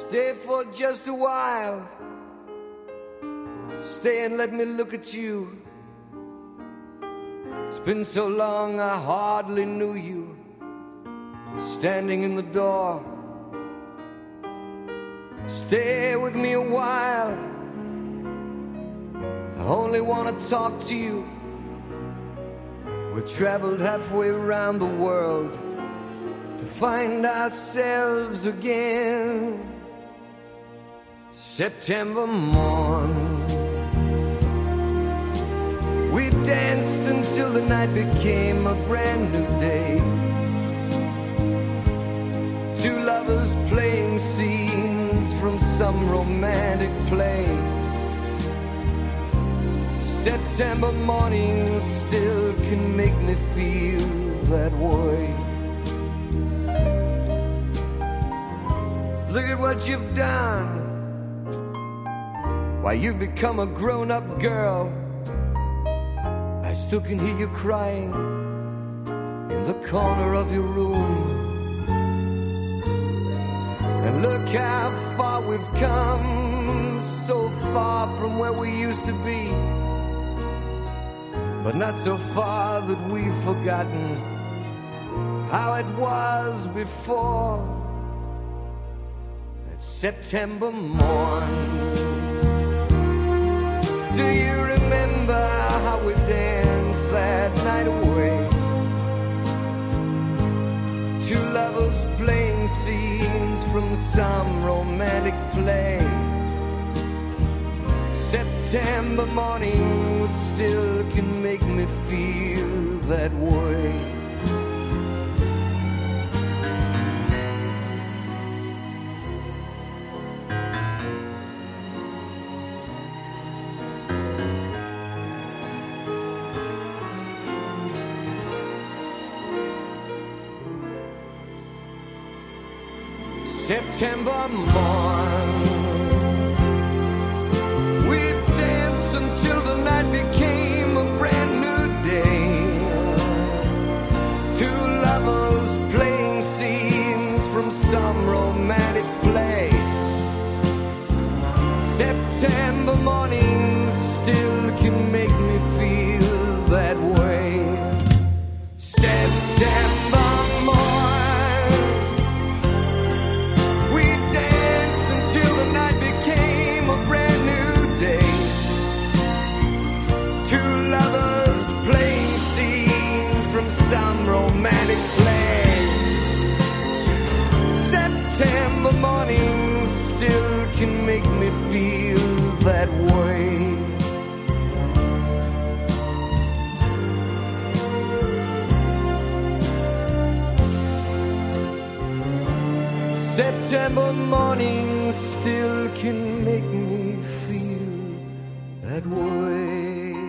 Stay for just a while. Stay and let me look at you. It's been so long I hardly knew you. Standing in the door. Stay with me a while. I only want to talk to you. We've traveled halfway around the world to find ourselves again. September morn, we danced until the night became a brand new day. Two lovers playing scenes from some romantic play. September morning still can make me feel that way. Look at what you've done. Why, you've become a grown-up girl. I still can hear you crying in the corner of your room. And look how far we've come, so far from where we used to be, but not so far that we've forgotten how it was before. That September morn, do you remember how we danced that night away? Two lovers playing scenes from some romantic play. September morning still can make me feel that way. September morn, we danced until the night became a brand new day. Two lovers playing scenes from some romantic play. September morning still can make me feel that way. September September morning still can make me feel that way. September morning still can make me feel that way.